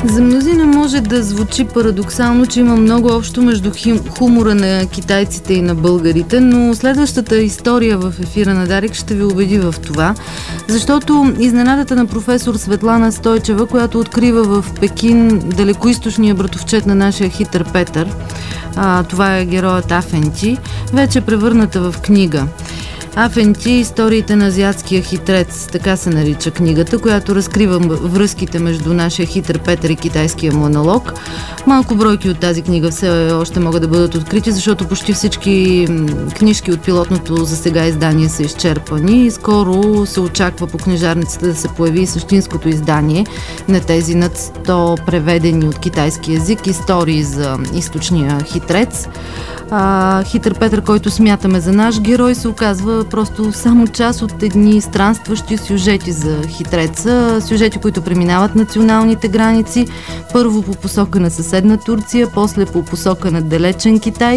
За мнозина може да звучи парадоксално, че има много общо между хумора на китайците и на българите, но следващата история в ефира на Дарик ще ви убеди в това, защото изненадата на професор Светлана Стойчева, която открива в Пекин далекоизточния братовчет на нашия хитър Петър, това е героят Афенти, вече е превърната в книга. Афенти, историите на азиатския хитрец, така се нарича книгата, която разкрива връзките между нашия хитър Петър и китайския монолог. Малко бройки от тази книга все още могат да бъдат открити, защото почти всички книжки от пилотното за сега издание са изчерпани и скоро се очаква по книжарниците да се появи и същинското издание на тези над 100 преведени от китайски език истории за източния хитрец. Хитър Петър, който смятаме за наш герой, се оказва просто само част от едни странстващи сюжети за хитреца. Сюжети, които преминават националните граници. Първо по посока на съседна Турция, после по посока на далечен Китай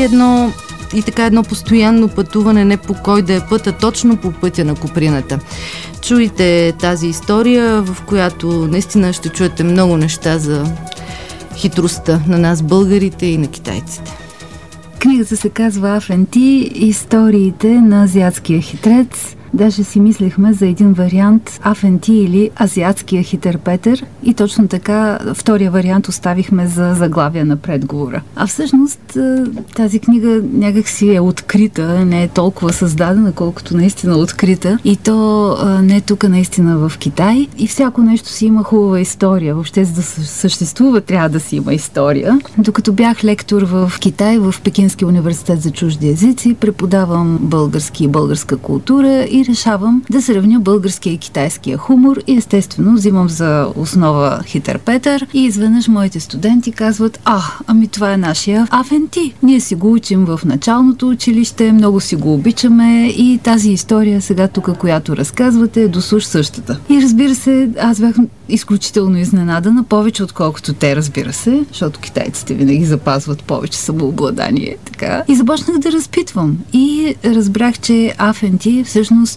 и така едно постоянно пътуване, не по кой да е път, а точно по пътя на Куприната. Чуйте тази история, в която наистина ще чуете много неща за хитростта на нас българите и на китайците. Книгата се казва Афенти, историите на азиатския хитрец. Даже си мислехме за един вариант Афенти или азиатския хитър Петър и точно така втория вариант оставихме за заглавия на предговора. А всъщност тази книга някак си е открита, не е толкова създадена, колкото наистина открита и то не тук наистина в Китай и всяко нещо си има хубава история. Въобще за да съществува трябва да си има история. Докато бях лектор в Китай, в Пекинския университет за чужди езици, преподавам български и българска култура и решавам да сравня българския и китайския хумор и естествено взимам за основа хитър Петър и изведнъж моите студенти казват: това е нашия Афенти. Ние си го учим в началното училище, много си го обичаме и тази история сега тук, която разказвате, е досуж същата. И разбира се, аз бях изключително изненадана, повече отколкото те, разбира се, защото китайците винаги запазват повече самообладание. Така. И започнах да разпитвам и разбрах, че Афенти всъщност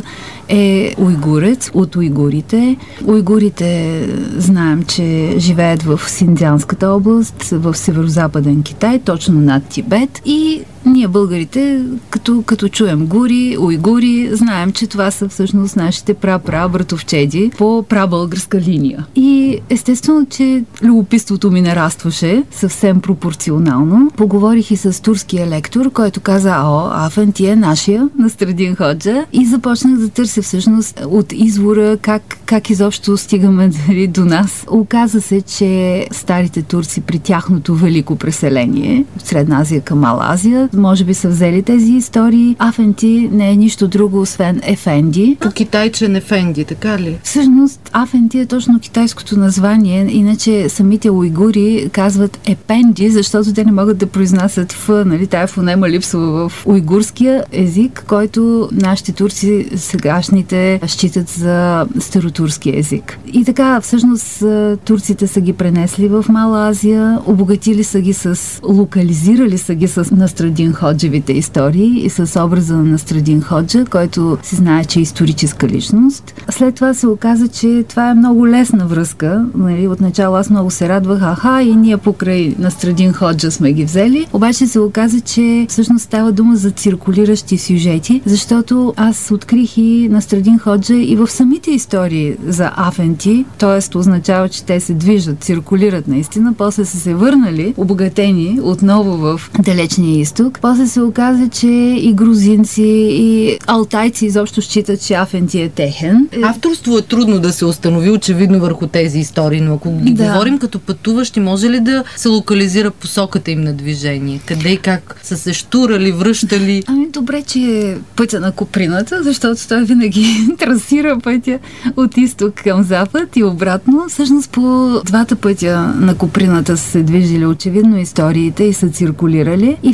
е уйгурец от уйгурите. Уйгурите знаем, че живеят в Синдзянската област, в северо-западен Китай, точно над Тибет и ние българите, като чуем гури, уйгури, знаем, че това са всъщност нашите братовчеди по прабългарска линия. И естествено, че любопитството ми нарастваше съвсем пропорционално. Поговорих и с турския лектор, който каза: Афенти е нашия, Настрадин Ходжа, и започнах да търся всъщност от извора как изобщо стигаме до нас. Оказа се, че старите турци при тяхното велико преселение в Средна Азия към Мала Азия може би са взели тези истории. Афенти не е нищо друго, освен Ефенди. По китайчен Ефенди, така ли? Всъщност, Афенти е точно китайското название, иначе самите уйгури казват Епенди, защото те не могат да произнасят Ф, нали, тая фонема липсва в уйгурския език, който нашите турци сегашните считат за старотурски език. И така, всъщност, турците са ги пренесли в Мала Азия, обогатили са ги локализирали са ги с Настрадин Ходжевите истории и с образа на Настрадин Ходжа, който се знае, че е историческа личност. След това се оказа, че това е много лесна връзка. Нали, отначало аз много се радвах, и ние покрай Настрадин Ходжа сме ги взели. Обаче се оказа, че всъщност става дума за циркулиращи сюжети, защото аз открих и Настрадин Ходжа и в самите истории за Афенти, т.е. означава, че те се движат, циркулират наистина, после са се върнали, обогатени отново в далечния изток. После се оказа, че и грузинци, и алтайци изобщо считат, че Афенти е техен. Авторство е трудно да се установи очевидно върху тези истории, но ако ги говорим като пътуващи, може ли да се локализира посоката им на движение? Къде и как са се щурали, връщали? Добре, че е пътя на Куприната, защото той винаги трасира пътя от изток към запад и обратно. Всъщност по двата пътя на Куприната са се движили очевидно историите и са циркулирали и всеки си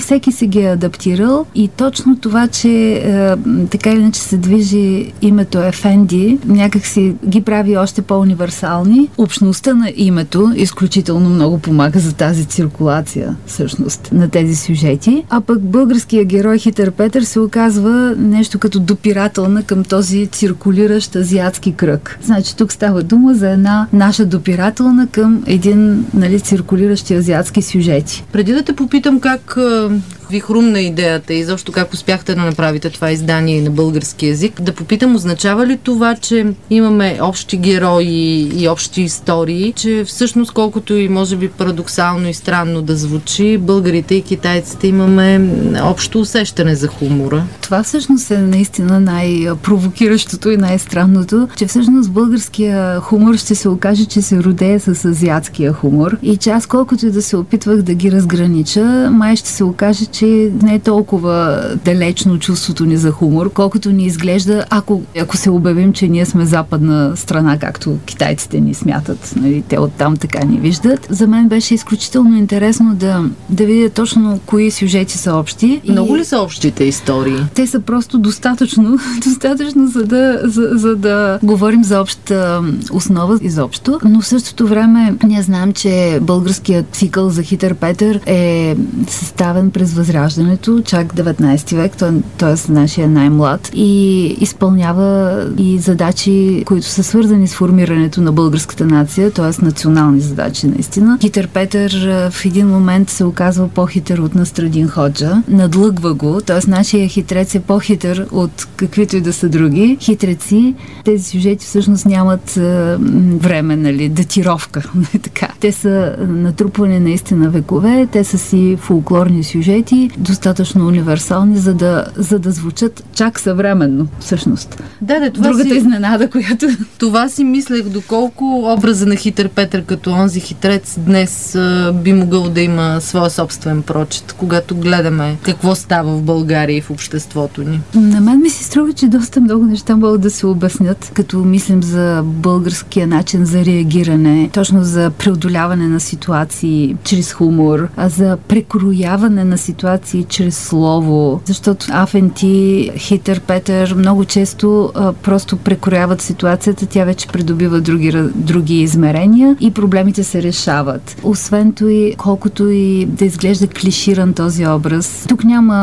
ги е адаптирал и точно това, че така или иначе се движи името Ефенди, някак си ги прави още по-универсални. Общността на името изключително много помага за тази циркулация, всъщност, на тези сюжети. А пък българския герой Хитър Петър се оказва нещо като допирателна към този циркулиращ азиатски кръг. Значи тук става дума за една наша допирателна към един, нали, циркулиращи азиатски сюжети. Преди да те попитам как ви хрумна идеята и защо как успяхте да направите това издание на български език, да попитам, означава ли това, че имаме общи герои и общи истории, че всъщност колкото и може би парадоксално и странно да звучи, българите и китайците имаме общо усещане за хумора? Това всъщност е наистина най-провокиращото и най-странното, че всъщност българския хумор ще се окаже, че се родее с азиатския хумор и че аз колкото и да се опитвах да ги разгранича, май ще се окаже, че не е толкова далечно чувството ни за хумор, колкото ни изглежда, ако се обявим, че ние сме западна страна, както китайците ни смятат. Нали, те оттам така ни виждат. За мен беше изключително интересно да видя точно кои сюжети са общи. Много ли са общите истории? Те са просто достатъчно за да говорим за обща основа изобщо, но в същото време ние знаем, че българският цикъл за Хитър Петър е съставен през Възраждането, чак 19 век, т.е. нашия най-млад, и изпълнява и задачи, които са свързани с формирането на българската нация, т.е. национални задачи наистина. Хитър Петър в един момент се оказва по-хитър от Настрадин Ходжа, надлъгва го, т.е. нашия хитрец е по-хитър от каквито и да са други хитреци. Тези сюжети всъщност нямат време, нали, датировка. Така. Те са натрупвани наистина векове, те са си фолклорни сюжети, достатъчно универсални, за да звучат чак съвременно, всъщност. Да, другата изненада, която... Това си мислех, доколко образа на Хитър Петър като онзи хитрец днес би могъл да има своя собствен прочит, когато гледаме какво става в България и в обществото ни. На мен ми се струва, че доста много неща могат да се обяснят, като мислим за българския начин за реагиране, точно за преодоляване на ситуации чрез хумор, а за прекрояване на ситуации чрез слово, защото Афенти, Хитър Петър много често просто прекрояват ситуацията, тя вече придобива други измерения и проблемите се решават. Освен това, колкото и да изглежда клиширан този образ, тук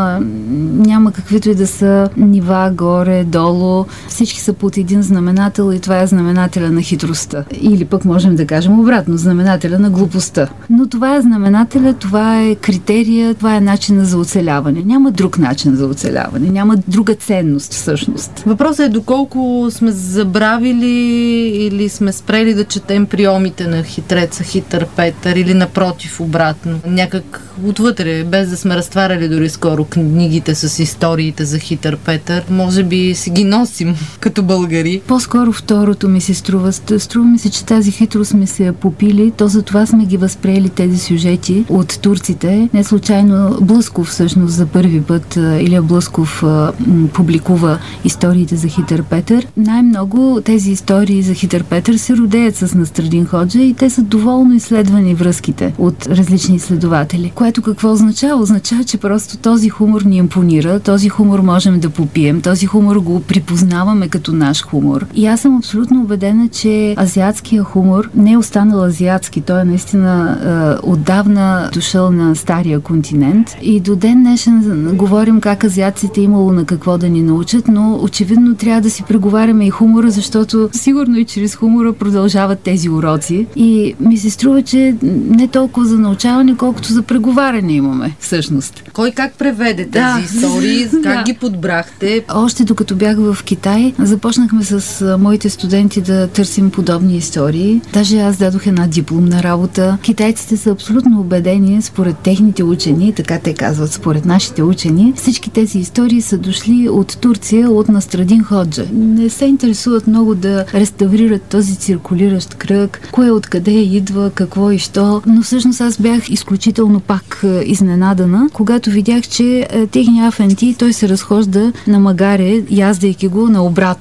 няма каквито и да са нива, горе, долу, всички са под един знаменател и това е знаменателя на хитростта. Или пък можем да кажем обратно, знаменателя на глупостта. Но това е знаменателя, това е критерия, това е начина за оцеляване. Няма друг начин за оцеляване, няма друга ценност всъщност. Въпросът е доколко сме забравили или сме спрели да четем приомите на хитреца Хитър Петър или напротив обратно. Някак отвътре, без да сме разтваряли дори скоро книгите с историите за Хитър Петър, може би си ги носим като българи. По-скоро второто ми се струва. Струва ми се, че тази хитрост сме се попили, то за това сме ги възприели тези сюжети от турците. Не случайно Блъсков всъщност за първи път, Илия Блъсков публикува историите за Хитър Петър. Най-много тези истории за Хитър Петър се родеят с Настрадин Ходжа и те са доволно изследвани връзките от различни изследователи. Което какво означава? Означава, че просто този хумор ни импонира, този хумор можем да попием, този хумор го припознаваме като наш хумор. И аз съм абсолютно убедена, че азиатския хумор не е останал азиатски. Той е наистина отдавна дошъл на стария континент и до ден днешен говорим как азиатците имало на какво да ни научат, но очевидно трябва да си преговаряме и хумора, защото сигурно и чрез хумора продължават тези уроци. И ми се струва, че не толкова за научаване, колкото за преговаряне имаме всъщност. Кой как преведе тези истории? Как ги подбрахте? Още докато бях в Китай, започнахме с моите студенти да търсим подобни истории. Даже аз дадох една дипломна работа. Китайците са абсолютно убедени, според техните учени, така те казват, според нашите учени, всички тези истории са дошли от Турция, от Настрадин Ходжа. Не се интересуват много да реставрират този циркулиращ кръг, кое откъде идва, какво и що, но всъщност аз бях изключително пак изненадана, когато видях, че техния Афенти, той се разхожда на магаре, яздайки го наобратно.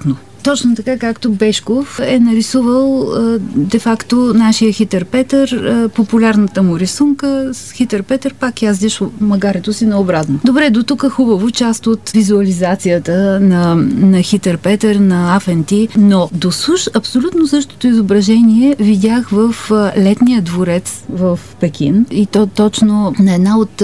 точно така, както Бешков е нарисувал де-факто нашия Хитър Петър, популярната му рисунка с Хитър Петър пак яздиш магарето си наобратно. Добре, до тук хубаво, част от визуализацията на Хитър Петър, на Афенти, но до суш абсолютно същото изображение видях в летния дворец в Пекин и то точно на една от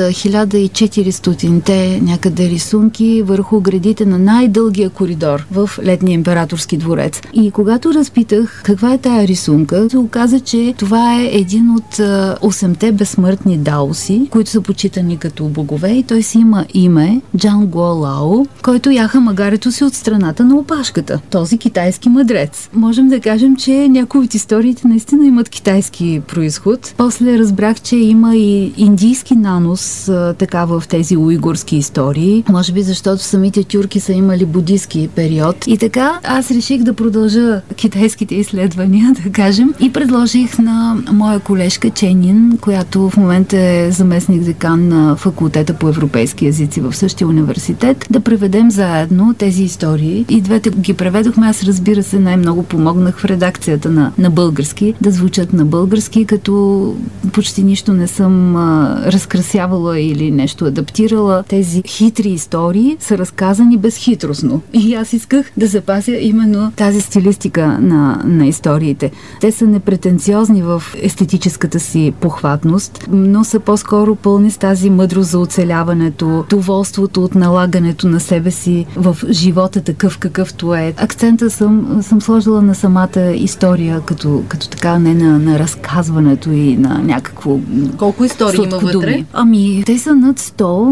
1400-те някъде рисунки върху гредите на най-дългия коридор в летния императорски дворец. И когато разпитах каква е тая рисунка, се оказа, че това е един от 8-те безсмъртни даоси, които са почитани като богове и той си има име Джан Гуо Лао, който яха магарето си от страната на опашката. Този китайски мъдрец. Можем да кажем, че някои от историите наистина имат китайски произход. После разбрах, че има и индийски нанос така в тези уйгурски истории. Може би защото самите тюрки са имали будистки период. И така аз реших да продължа китайските изследвания, да кажем, и предложих на моя колежка Ченин, която в момента е заместник декан на факултета по европейски езици в същия университет, да преведем заедно тези истории. И двете ги преведохме. Аз, разбира се, най-много помогнах в редакцията на български, да звучат на български, като почти нищо не съм разкрасявала или нещо адаптирала. Тези хитри истории са разказани безхитростно. И аз исках да запазя именно тази стилистика на историите. Те са непретенциозни в естетическата си похватност, но са по-скоро пълни с тази мъдрост за оцеляването, доволството от налагането на себе си в живота такъв какъвто е. Акцента съм сложила на самата история, като така, не на разказването и на някакво... Колко истории има вътре? Ами, те са над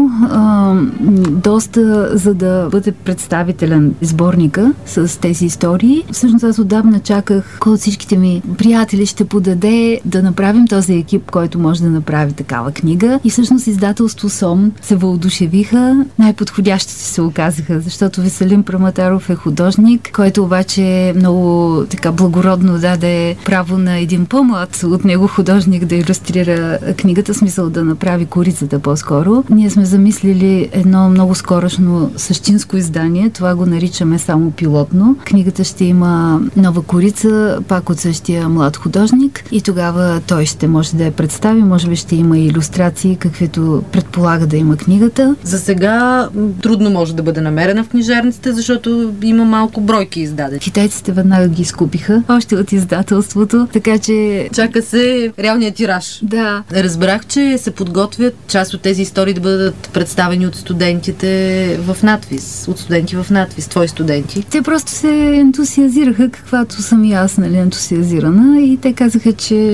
100. Доста, за да бъде представителен сборника с тези истории. Всъщност аз отдавна чаках кой от всичките ми приятели ще подаде да направим този екип, който може да направи такава книга. И всъщност издателство СОМ се въодушевиха. Най-подходящите се оказаха, защото Веселин Праматаров е художник, който обаче много така благородно даде право на един по-млад от него художник да илюстрира книгата, смисъл да направи корицата по-скоро. Ние сме замислили едно много скорошно същинско издание. Това го наричаме само пилотно. Книгата ще има нова корица, пак от същия млад художник и тогава той ще може да я представи. Може би ще има и илюстрации, каквито предполага да има книгата. За сега трудно може да бъде намерена в книжарниците, защото има малко бройки издадени. Китайците веднага ги изкупиха, още от издателството, така че... Чака се реалният тираж. Да. Разбрах, че се подготвят част от тези истории да бъдат представени от студентите в надвис. От студенти в надвис. Твои студенти. Те просто се ентусиазираха, каквато съм и аз, нали, ентусиазирана, и те казаха, че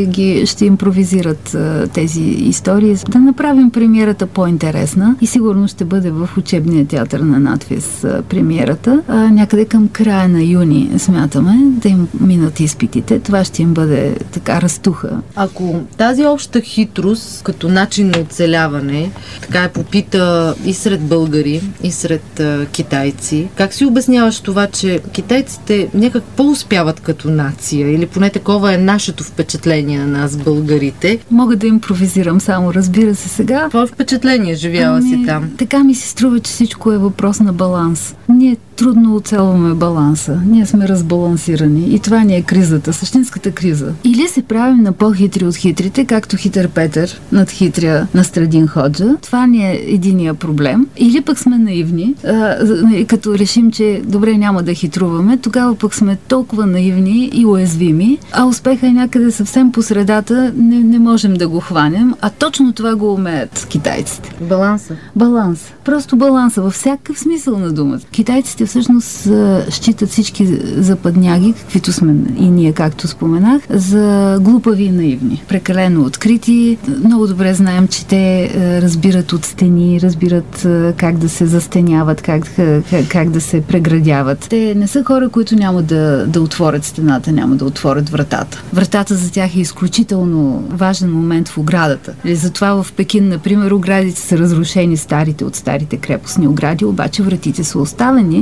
ще импровизират тези истории. Да направим премиерата по-интересна и сигурно ще бъде в учебния театър на надвис премиерата. Някъде към края на юни смятаме да им минат изпитите. Това ще им бъде така разтуха. Ако тази обща хитрост като начин на оцеляване така е попита и сред българи, и сред китайци, как си обясняваш това, че китайците някак по-успяват като нация, или поне такова е нашето впечатление на нас, българите? Мога да импровизирам само, разбира се, сега. Какво впечатление живяла си там? Така ми се струва, че всичко е въпрос на баланс. Ние трудно оцелваме баланса. Ние сме разбалансирани. И това ни е кризата, същинската криза. Или се правим на по-хитри от хитрите, както Хитър Петър над хитрия Настрадин Ходжа. Това ни е единия проблем. Или пък сме наивни, като решим, че добре, няма да хитруваме, тогава пък сме толкова наивни и уязвими, а успеха е някъде съвсем по средата, не можем да го хванем, а точно това го умеят китайците. Баланса. Баланс. Просто баланса във всякакъв смисъл на думата. Китайците всъщност считат всички западняги, каквито сме и ние, както споменах, за глупави и наивни. Прекалено открити. Много добре знаем, че те разбират от стени, разбират как да се застеняват, как да се преградяват. Те не са хора, които няма да отворят стената, няма да отворят вратата. Вратата за тях е изключително важен момент в оградата. Затова в Пекин, например, оградите са разрушени, старите крепостни огради, обаче вратите са оставени,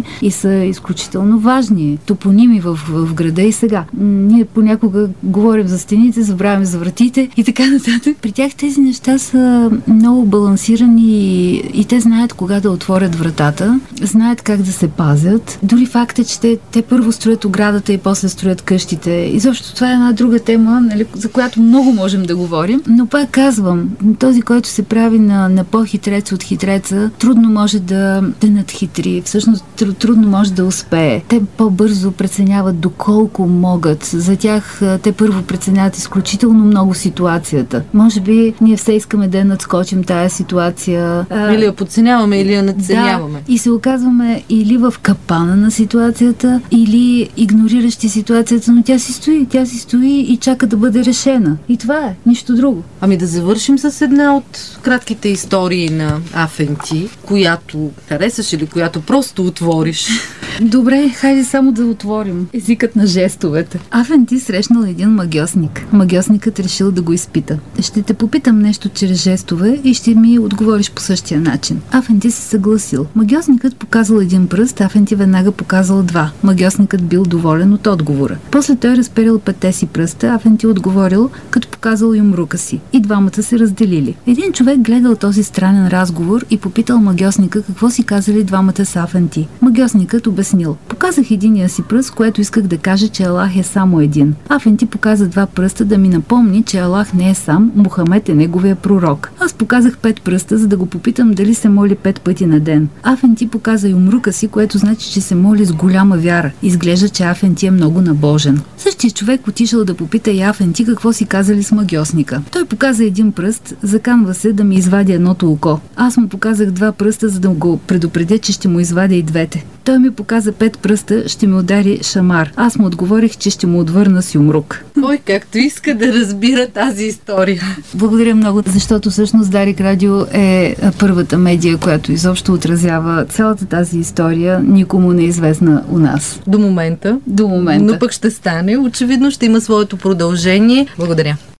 и са изключително важни. Топоними в града и сега. Ние понякога говорим за стените, забравяме за вратите и така нататък. При тях тези неща са много балансирани и те знаят кога да отворят вратата, знаят как да се пазят. Дори факт е, че те първо строят оградата и после строят къщите. И защо това е една друга тема, нали, за която много можем да говорим. Но пак казвам, този, който се прави на по-хитрец от хитреца, трудно може да надхитри. Всъщност трудно може да успее. Те по-бързо преценяват доколко могат. За тях те първо преценяват изключително много ситуацията. Може би ние все искаме да я надскочим тая ситуация. Или я подценяваме, или я надценяваме. Да, и се оказваме или в капана на ситуацията, или игнориращи ситуацията, но тя си стои и чака да бъде решена. И това е, нищо друго. Ами да завършим с една от кратките истории на Афенти, която харесаш или която просто отвориш. Добре, хайде само да отворим езикът на жестовете. Афенти срещнал един магьосник. Магьосникът решил да го изпита. Ще те попитам нещо чрез жестове и ще ми отговориш по същия начин. Афенти се съгласил. Магьосникът показал един пръст, Афенти веднага показал два. Магьосникът бил доволен от отговора. После той разперил 5 си пръста, Афенти отговорил, като показал юмрука си. И двамата се разделили. Един човек гледал този странен разговор и попитал магьосника какво си казали двамата с Афенти. Магьосникът обяснил. Показах единия си пръст, което исках да кажа, че Аллах е само един. Афенти показа 2 пръста да ми напомни, че Аллах не е сам, Мухамед е неговия пророк. Аз показах 5 пръста, за да го попитам дали се моли 5 пъти на ден. Афенти показа юмрука си, което значи, че се моли с голяма вяра. Изглежда, че Афенти е много набожен. Същия човек отишъл да попита и Афенти какво си казали с магьосника. Той показа един пръст, заканва се да ми извади едното око. Аз му показах 2 пръста, за да го предупредя, че ще му извадя и двете. Той ми показа 5 пръста, ще ми удари шамар. Аз му отговорих, че ще му отвърна с юмрук. Кой както иска да разбира тази история. Благодаря много, защото всъщност Дарик Радио е първата медия, която изобщо отразява цялата тази история, никому не е известна у нас. До момента. До момента. Но пък ще стане. Очевидно ще има своето продължение. Благодаря.